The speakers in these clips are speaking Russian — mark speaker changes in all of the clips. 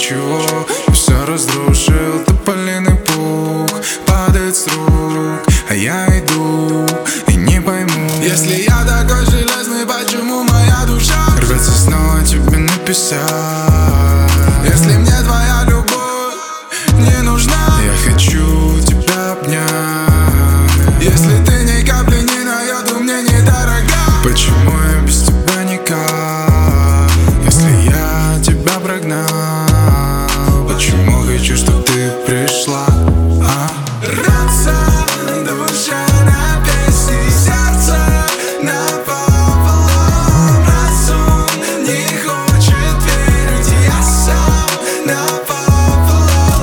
Speaker 1: ничего, и все разрушил. Тополиный пух падает с рук, а я иду и не пойму, если я такой железный, почему моя душа рвется снова тебе написать. Если мне твоя любовь не нужна, я хочу тебя обнять. Если ты ни капли не на йоту мне не дорога, почему я без тебя никак? Если я тебя прогнал, почему хочу, чтоб ты пришла? Рвется душа на песни, сердце напополам. Разум не хочет верить, я сам напополам.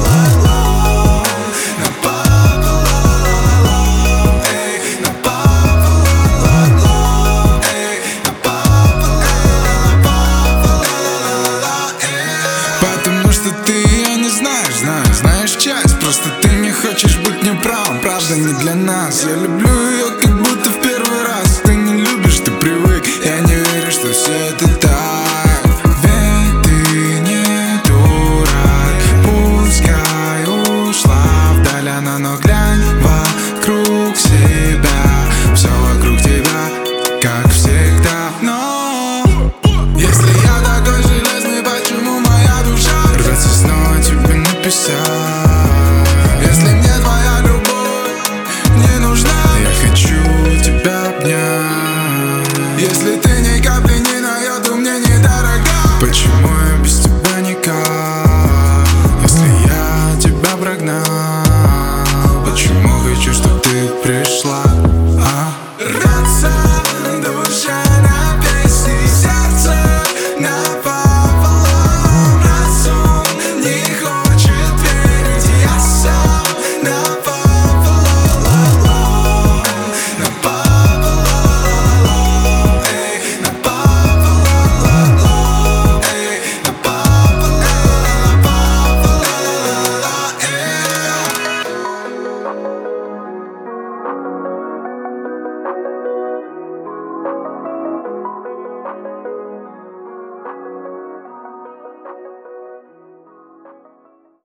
Speaker 1: Потому что ты ее не знаешь часть. Просто ты не хочешь быть неправым, правда не для нас. Я люблю ее как будто в первый раз. Ты не любишь, ты привык, я не верю, что все это так. Ведь ты не дурак, пускай ушла вдаль она, но глянь вокруг себя. Все вокруг тебя, как всегда. Но если я такой железный, почему моя душа рвется снова тебе написать? Если мне твоя любовь не нужна, я хочу тебя обнять. Если ты ни капли не на йоту мне не дорога, почему я без тебя никак? Если я тебя прогнал, почему хочу, чтоб ты пришла?